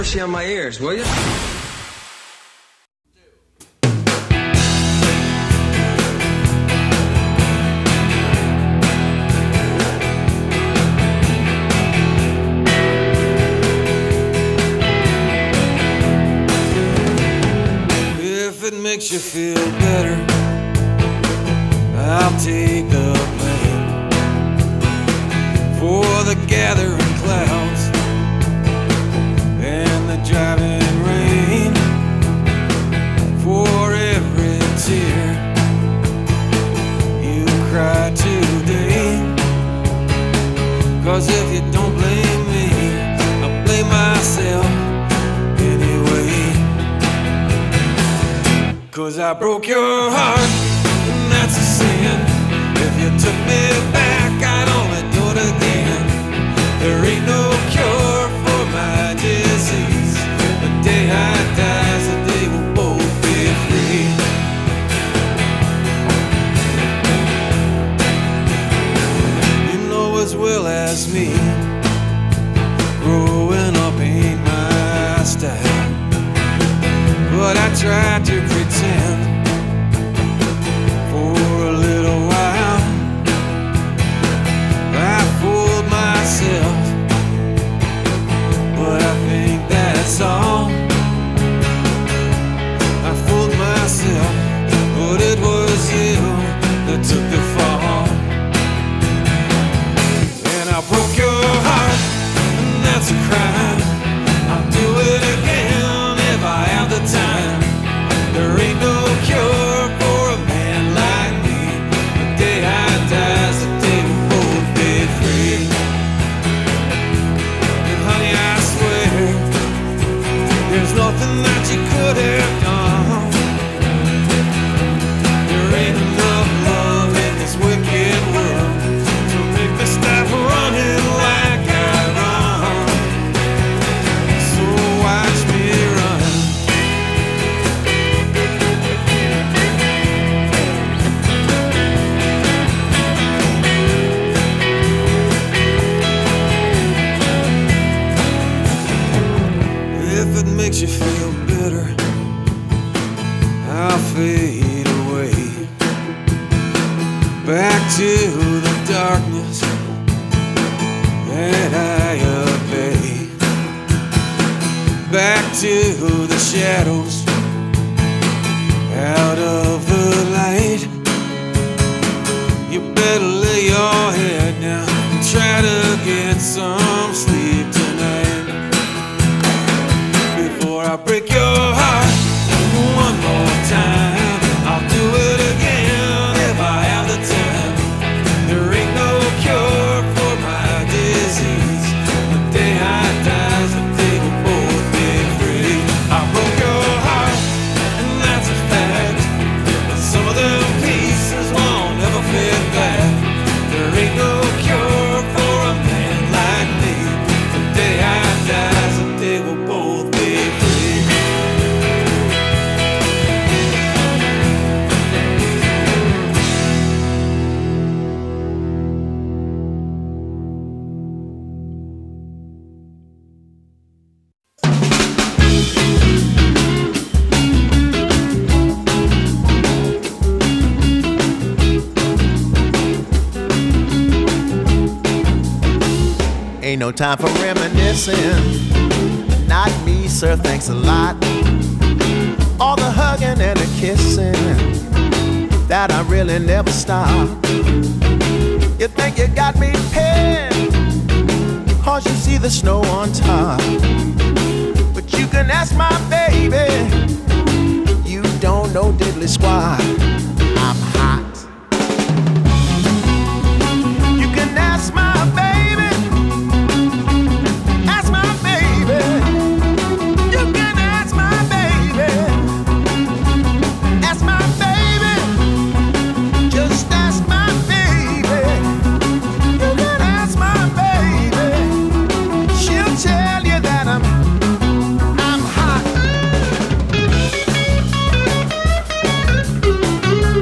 mercy on my ears, will you? If it makes you feel better, I'll take the blame for the gathering clouds and the driving rain, for every tear you cry today. 'Cause if you don't blame me, I'll blame myself anyway. 'Cause I broke your heart, and that's a sin. If you took me back, I'd only do it again. There ain't no cure for my disease. The day I die is the day we'll both be free. You know as well as me, growing up ain't my style. But I tried to pretend for a little while. I fooled myself, but I think that's all. I fooled myself, but it was you that took the fall. And I broke your heart, and that's a crime. I'll do it again if I have the time. There ain't no cure for a man like me. The day I die is the day we'll both be free. And honey, I swear, there's nothing that you could have done. There ain't enough love in this wicked world to make me stop running like I run. So watch me run. If it makes you feel better, I'll fade away back to the darkness that I obey, back to the shadows, out of the light. You better lay your head down and try to get some sleep tonight. Before I break your heart one more time, I'll do it again if I have the time. There ain't no cure for my disease. The day I die is the day we'll both be free. I broke your heart, and that's a fact. But some of them pieces won't ever fit back. There ain't no cure for a man like me. The day I die is the day we'll both be free. Ain't no time for reminiscing. Not me, sir, thanks a lot. All the hugging and the kissing that I really never stop. You think you got me pinned, 'cause you see the snow on top. But you can ask my baby, you don't know diddly squat. I'm hot. You can ask my baby, ask my baby. You can ask my baby, ask my baby. Just ask my baby. You can ask my baby. She'll tell you that I'm hot.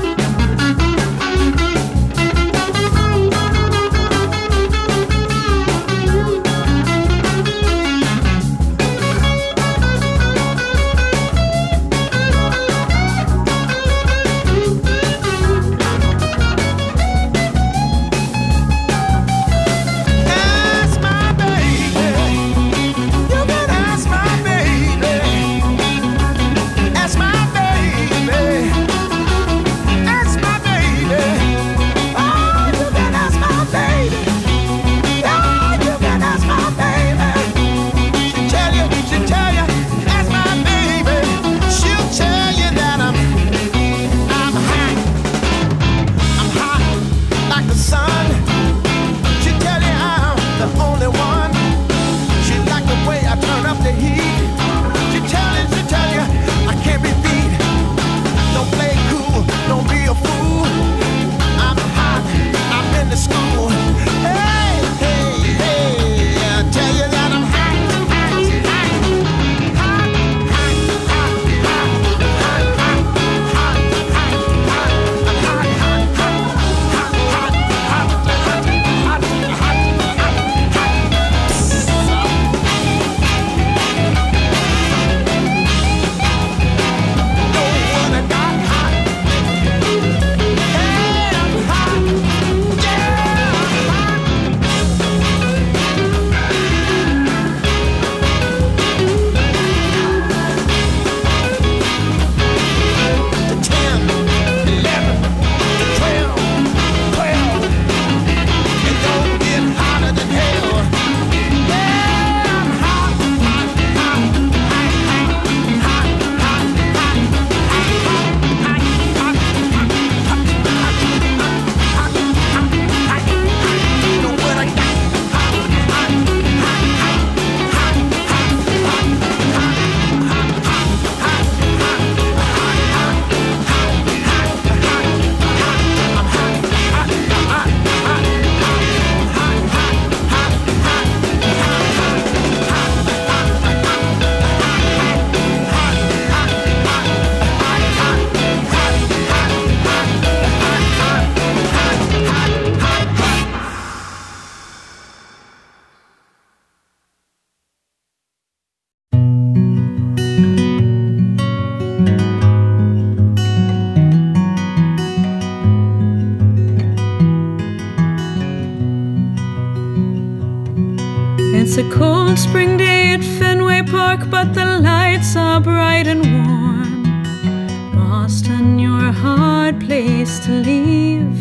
It's a cold spring day at Fenway Park, but the lights are bright and warm. Boston, you're a hard place to leave.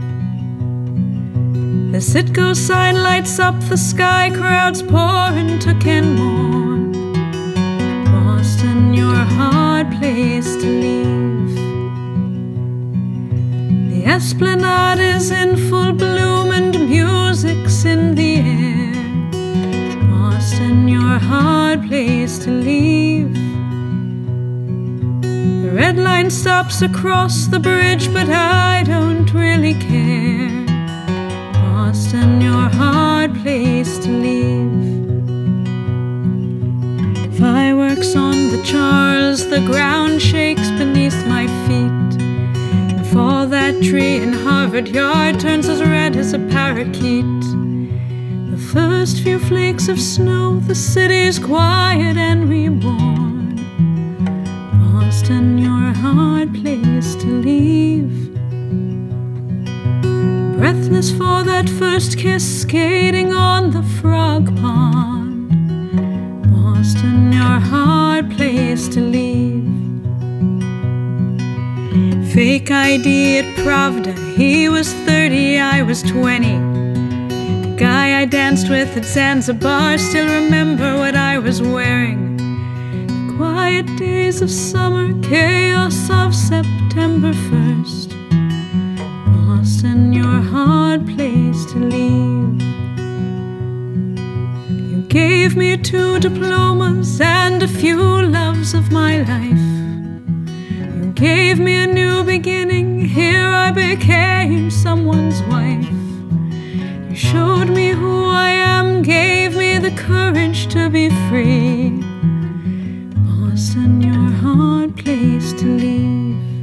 The Citgo sign lights up the sky, crowds pour into Kenmore. Boston, you're a hard place to leave. The Esplanade is in full bloom and music's in the air. Boston, you're a hard place to leave. The red line stops across the bridge, but I don't really care. Boston, you're a hard place to leave. Fireworks on the Charles, the ground shakes beneath my feet. If all that tree in Harvard Yard turns as red as a parakeet, the first few flakes of snow, the city's quiet and reborn. Boston, you're a hard place to leave. Breathless for that first kiss, skating on the frog pond. Boston, you're a hard place to leave. Fake ID at Pravda, he was 30, I was 20. The guy I danced with at Zanzibar, still remember what I was wearing. The quiet days of summer, chaos of September 1st. Boston, you're a hard place to leave. You gave me 2 diplomas and a few loves of my life. You gave me a new beginning, here I became someone's wife. You showed me who I am, gave me the courage to be free. Boston, you're a hard place to leave.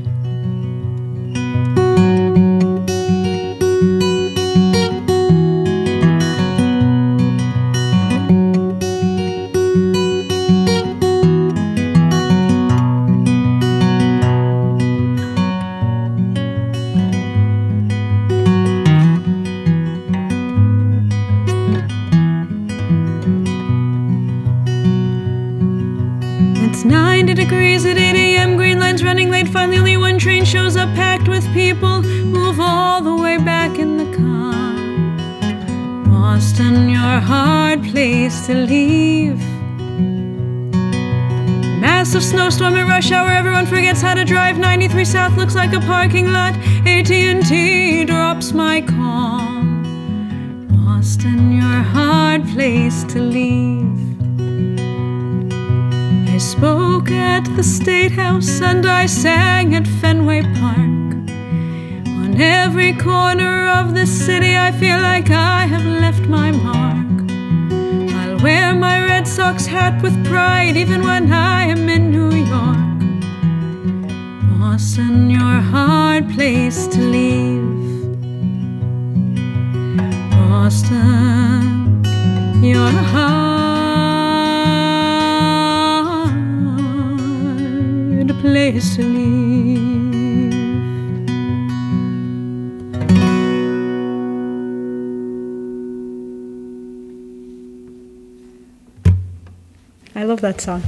It's 90 degrees at 8 a.m., green line's running late. Finally only one train shows up, packed with people. Move all the way back in the car. Boston, you're a hard place to leave. Massive snowstorm at rush hour, everyone forgets how to drive. 93 South looks like a parking lot. AT&T drops my call. Boston, you're a hard place to leave. I spoke at the State House and I sang at Fenway Park. On every corner of this city I feel like I have left my mark. I'll wear my Red Sox hat with pride even when I am in New York. Boston, you're a hard place to leave. Boston, you're a hard place to leave. I love that song.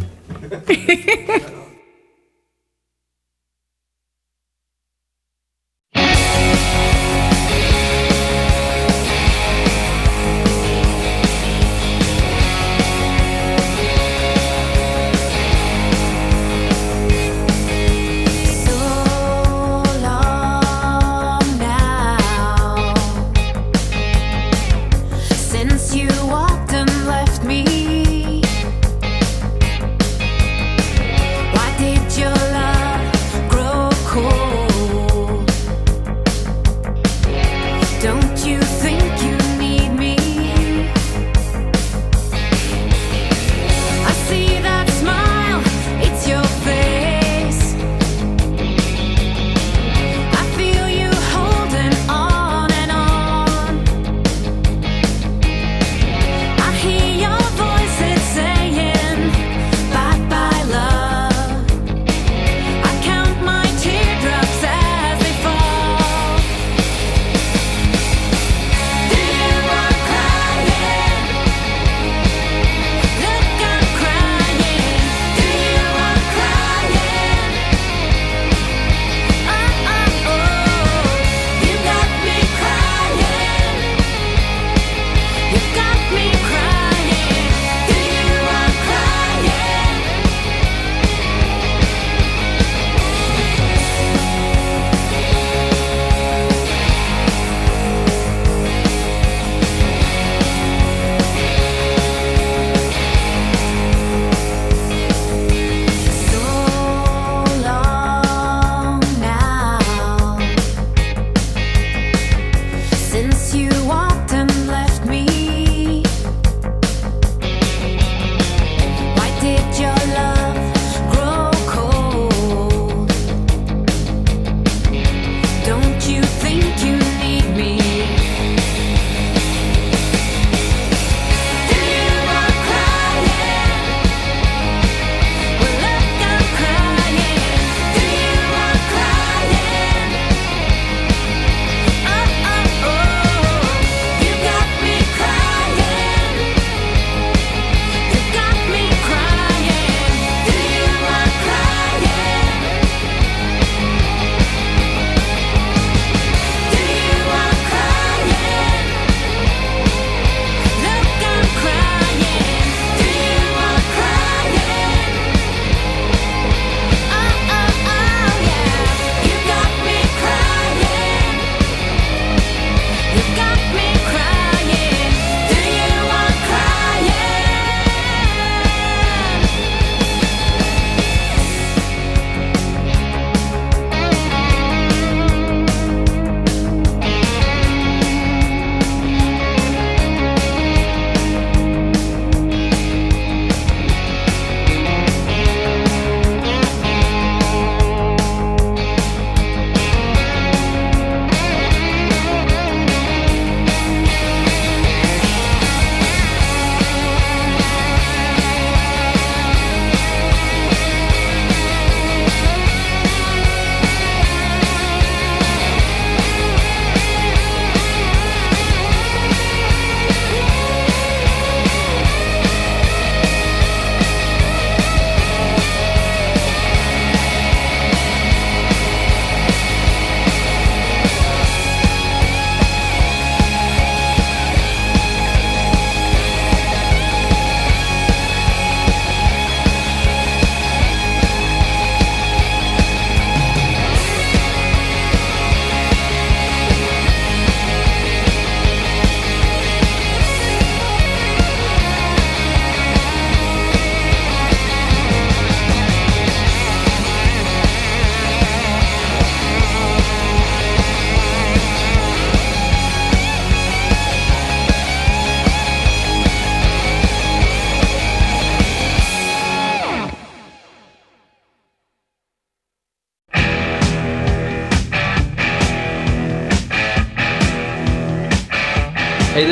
Why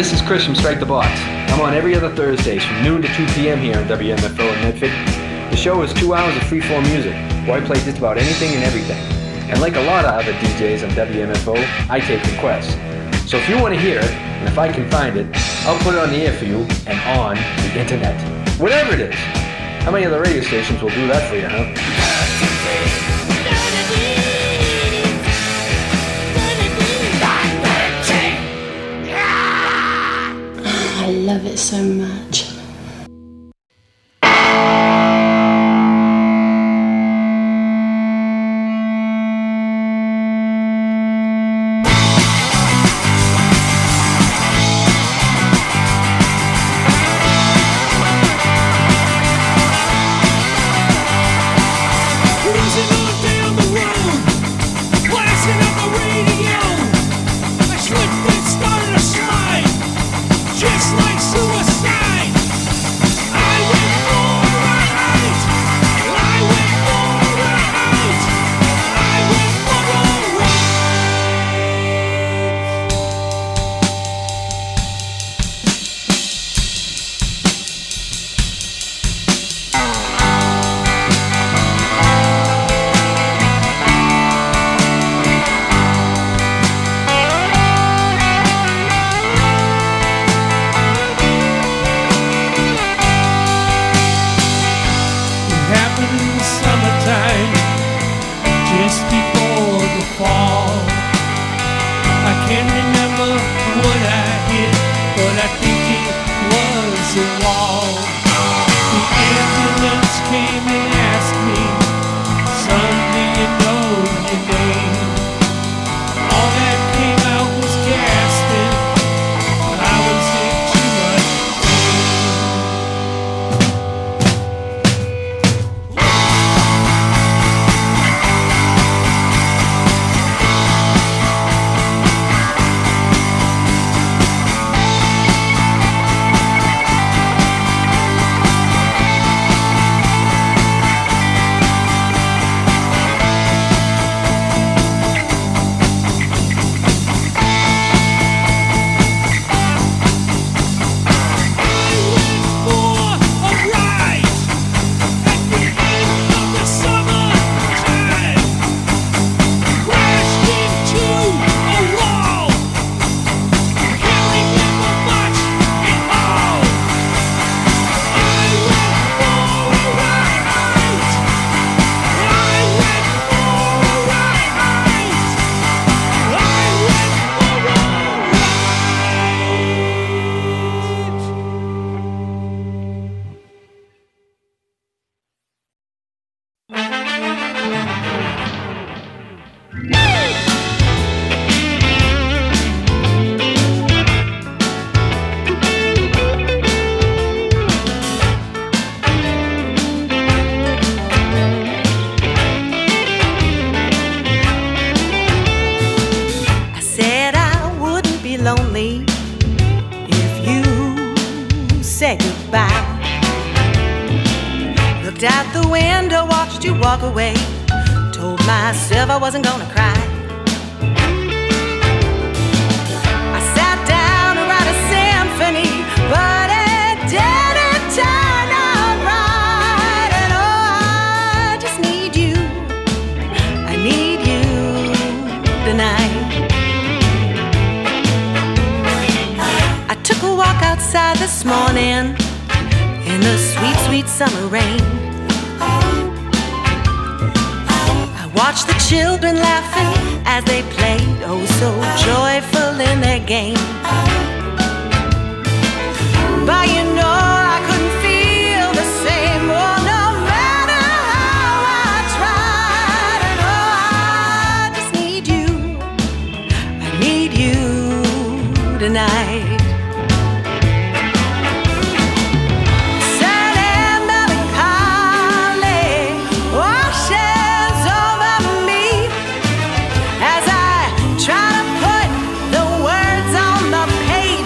this is Chris from Strike the Box. I'm on every other Thursdays from noon to 2 p.m. here on WMFO in Medford. The show is 2 hours of free-form music, where I play just about anything and everything. And like a lot of other DJs on WMFO, I take requests. So if you want to hear it, and if I can find it, I'll put it on the air for you and on the internet. Whatever it is. How many other radio stations will do that for you, huh? I love it so much. Away, told myself I wasn't gonna cry. I sat down to write a symphony, but it didn't turn out right. And oh, I just need you. I need you tonight. I took a walk outside this morning in the sweet, sweet summer rain. Watch the children laughing as they played, oh so joyful in their game. But you know I couldn't feel the same, oh no matter how I tried. And oh, I just need you, I need you tonight. Page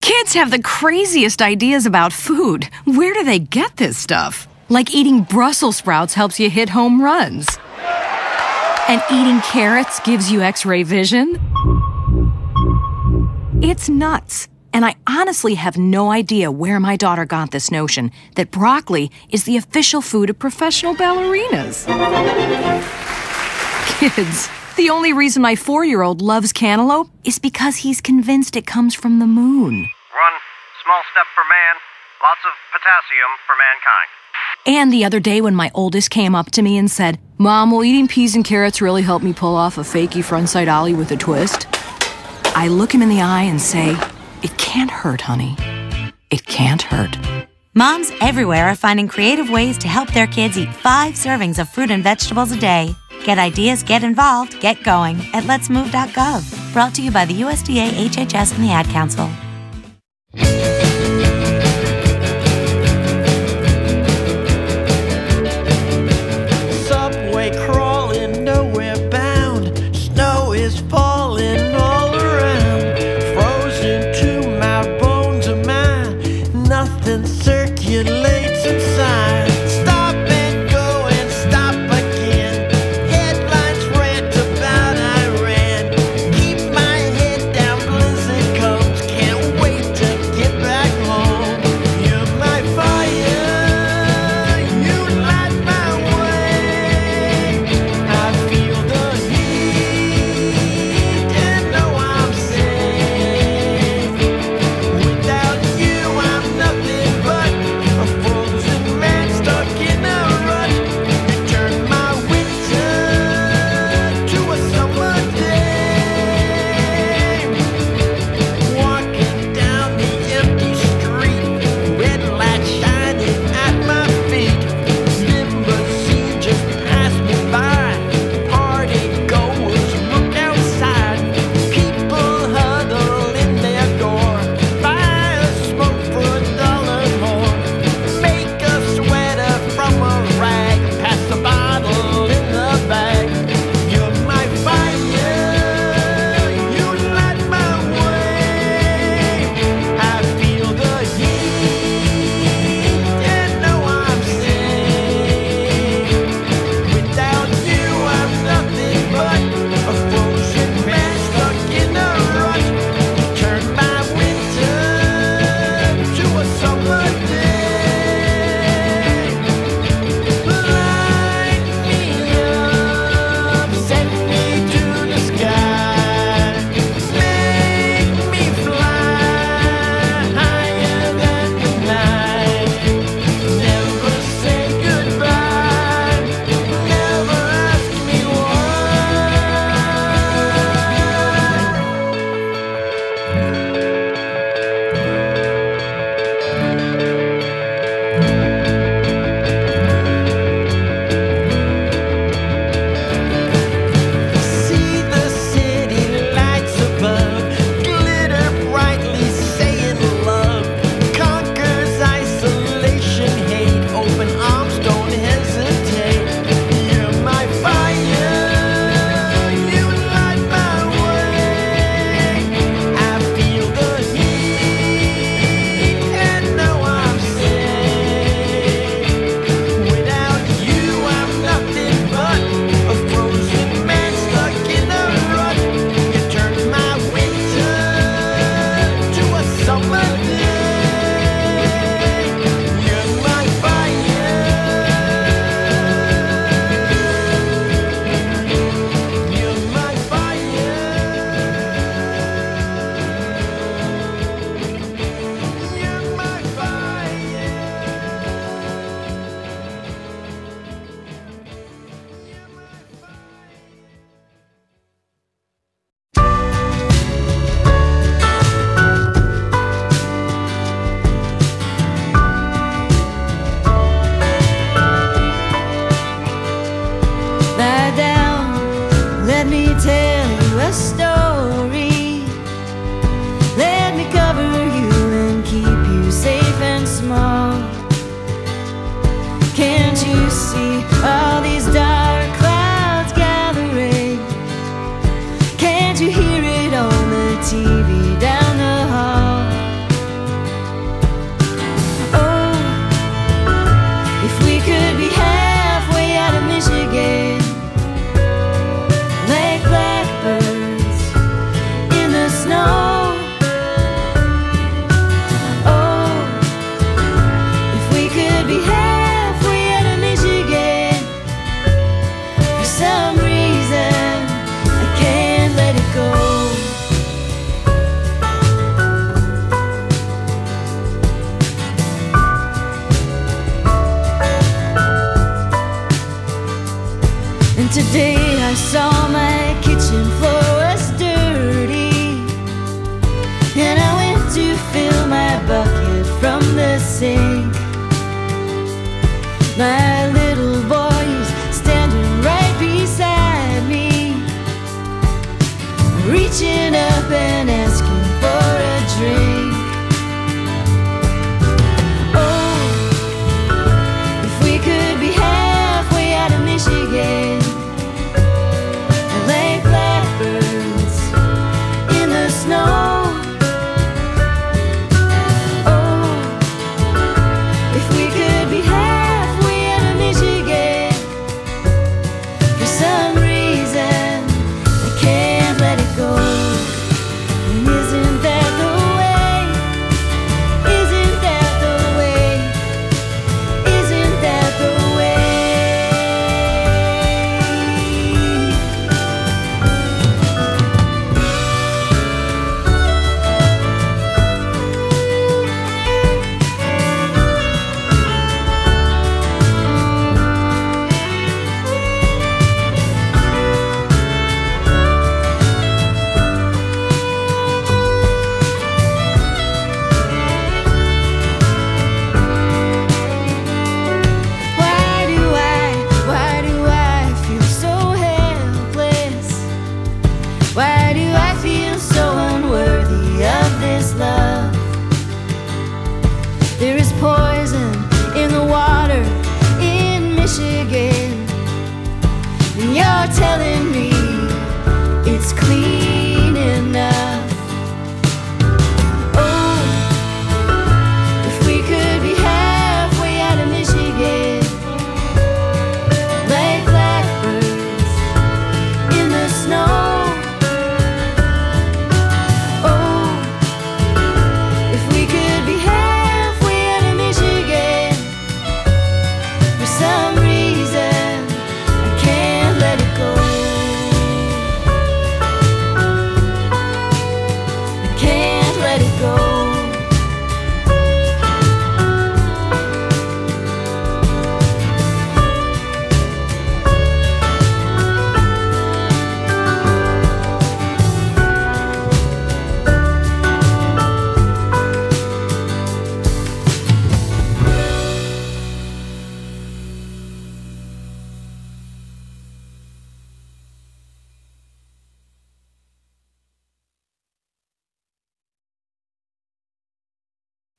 Kids have the craziest ideas about food. Where do they get this stuff? Like eating Brussels sprouts helps you hit home runs. And eating carrots gives you X-ray vision. It's nuts. And I honestly have no idea where my daughter got this notion that broccoli is the official food of professional ballerinas. Kids, the only reason my 4-year-old loves cantaloupe is because he's convinced it comes from the moon. One small step for man, lots of potassium for mankind. And the other day when my oldest came up to me and said, "Mom, will eating peas and carrots really help me pull off a fakey frontside ollie with a twist?" I look him in the eye and say, "It can't hurt, honey. It can't hurt." Moms everywhere are finding creative ways to help their kids eat 5 servings of fruit and vegetables a day. Get ideas, get involved, get going at letsmove.gov. Brought to you by the USDA, HHS, and the Ad Council. Subway crawling, nowhere bound. Snow is falling all around. Frozen to my bones of mine. Nothing circulates inside. Stop and go and stop again. Headlines rant about Iran. Keep my head down, blizzard comes. Can't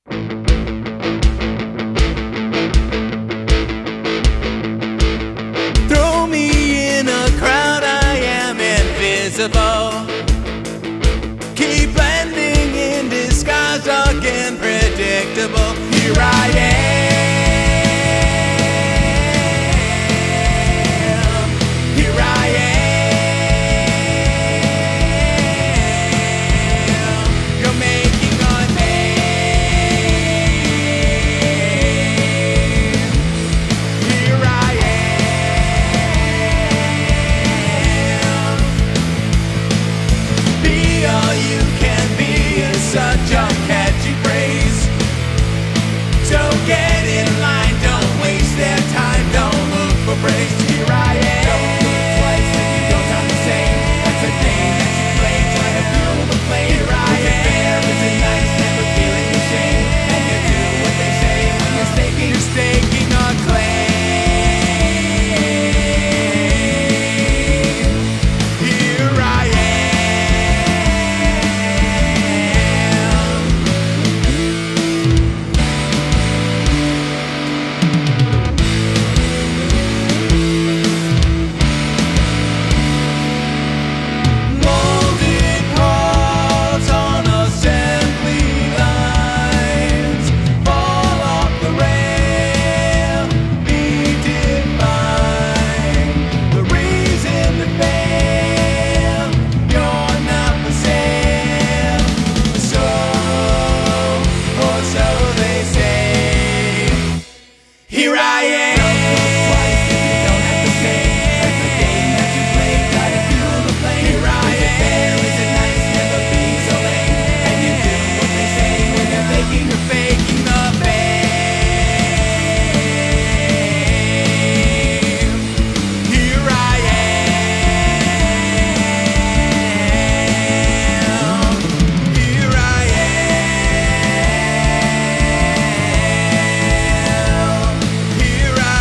Throw me in a crowd, I am invisible. Keep blending in disguise, dark and predictable. Here I am. Here I am. You're making a name. Here I am. Be all you can be is such a catchy phrase. Don't get in line, don't waste their time, don't look for praise. Here I am. Don't look twice if you don't sound the same. That's a game that you play, trying to fuel the flame. Here I am. Is it fair, is it nice, never feeling the shame? And you do what they say when you're staking a claim. Here I Molded parts on assembly lines fall off the rail, be defined. The reason to fail, you're not for sale. So, or so they say. Here I am. Don't have to say that's the game that you play. Try to fuel the flame. Here I am. Is it nice never being so lame? And you do what they say when you're faking the fame. Here I am. Here I am. Here I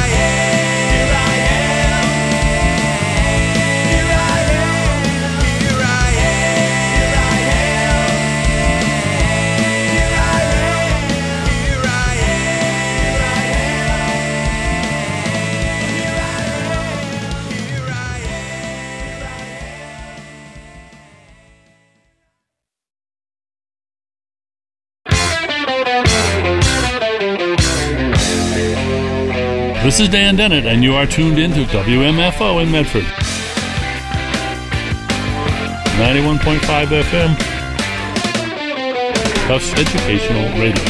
This is Dan Dennett, and you are tuned in to WMFO in Medford. 91.5 FM. Tufts Educational Radio.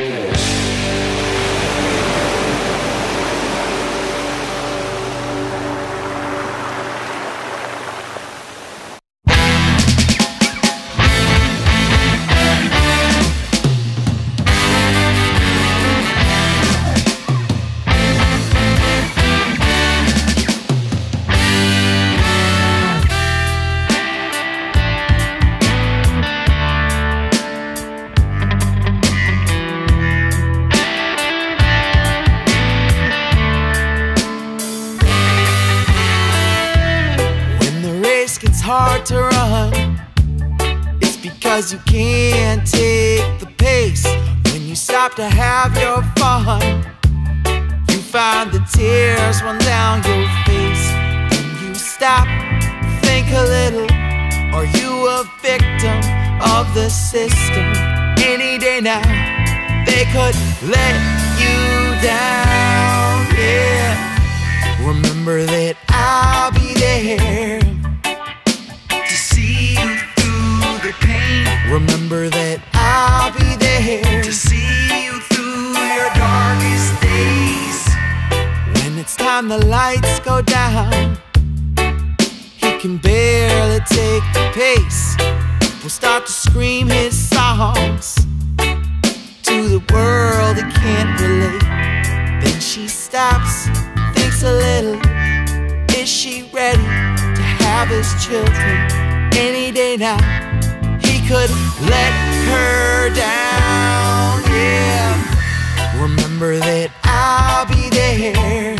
hard to run. It's because you can't take the pace. When you stop to have your fun, you find the tears run down your face. When you stop, think a little. Are you a victim of the system? Any day now, they could let you down, yeah. Remember that I'll be there to see you through the pain. Remember that I'll be there to see you through your darkest days. When it's time the lights go down, he can barely take the pace. Will start to scream his songs to the world that can't relate. Then she stops, thinks a little. Is she ready to have his children? Any day now, he could let her down, yeah. Remember that I'll be there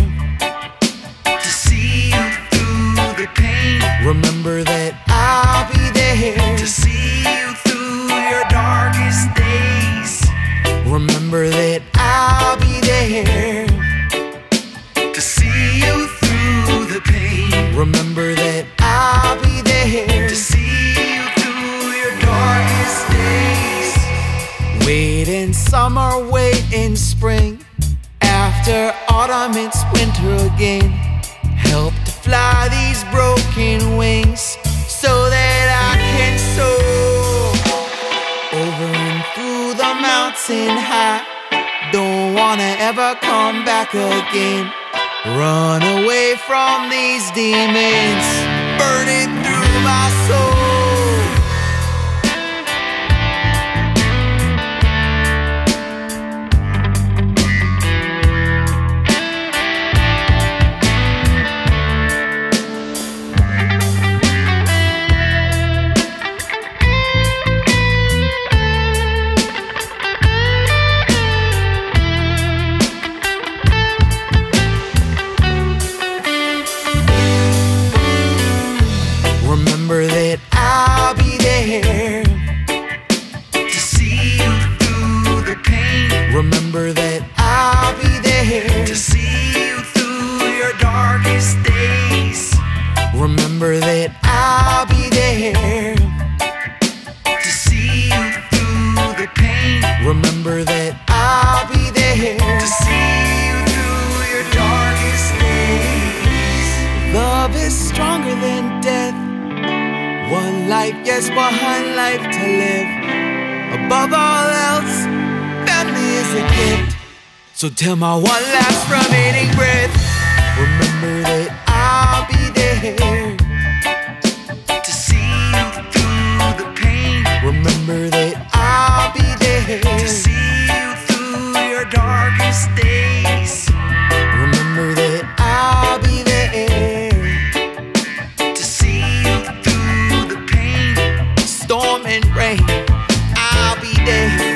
to see you through the pain. Remember that I'll be there to see you through your darkest days. Remember that I'll be there to see you through the pain. Remember that I'll be there to see you through your darkest days. Wait in summer, wait in spring. After autumn, it's winter again. Help to fly these broken wings so that I can soar over and through the mountain high. Don't wanna ever come back again. Run away from these demons, burning through my soul. Remember that I'll be there to see you through the pain. Remember that I'll be there to see you through your darkest days. Remember that I'll be there to see you through the pain. Remember that I'll be there to see you through your darkest days. Love is stronger than death. One life, yes, one life to live. Above all else, family is a gift. So till my one last remaining breath, remember that I'll be there to see you through the pain. Remember that I'll be there to see you through your darkest days. Remember that I'll be there to see you through the pain. Storm and rain, I'll be there.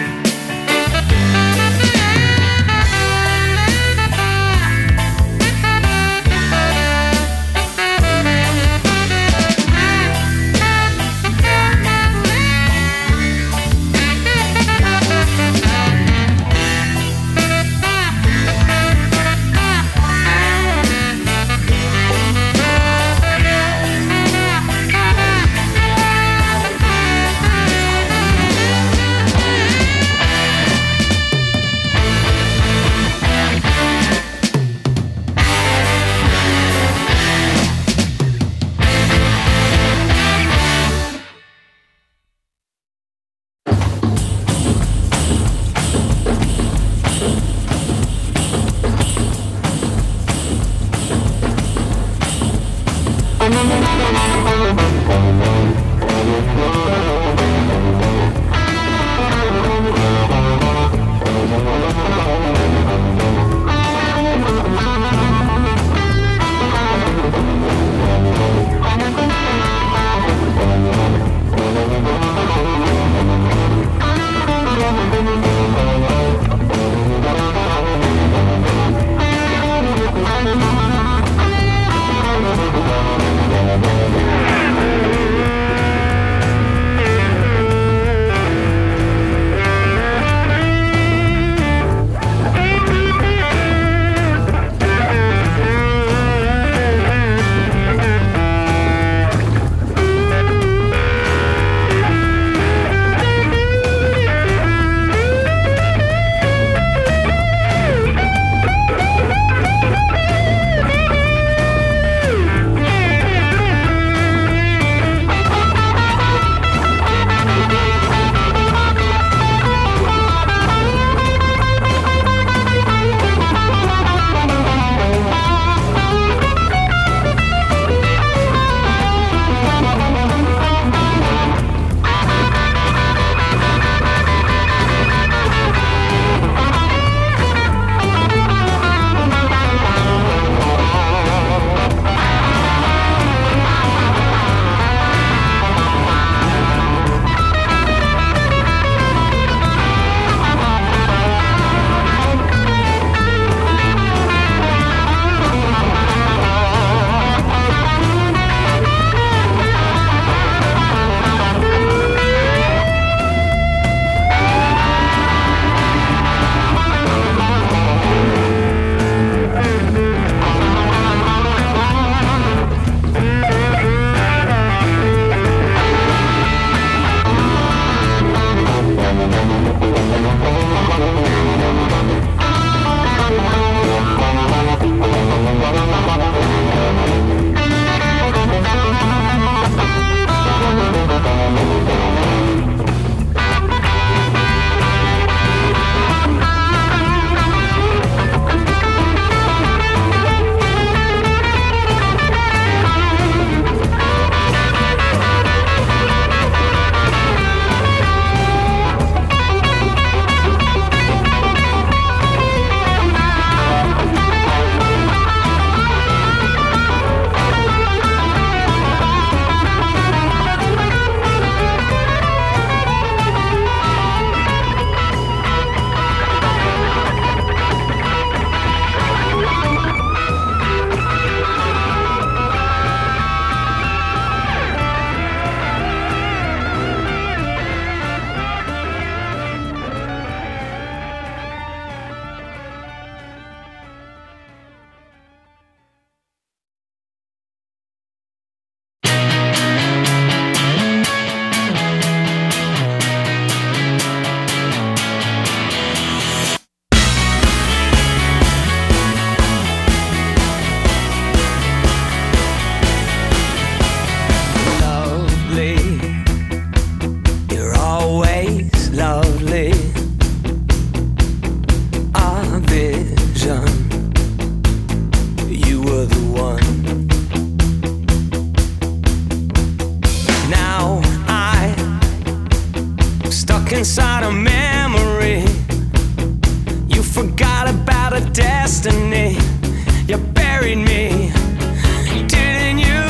destiny. You buried me, didn't you?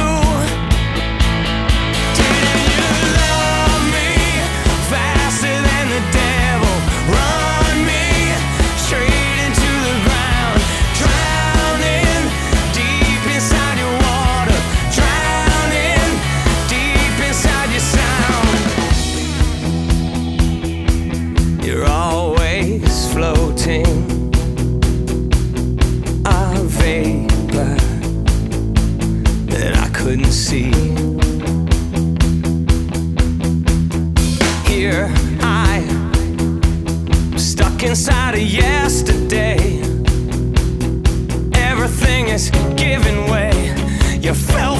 Didn't you love me faster than the devil? Run me straight into the ground, drowning deep inside your water, drowning deep inside your sound. You're always floating, a vapor that I couldn't see. Here I stuck inside of yesterday. Everything is giving way. You fell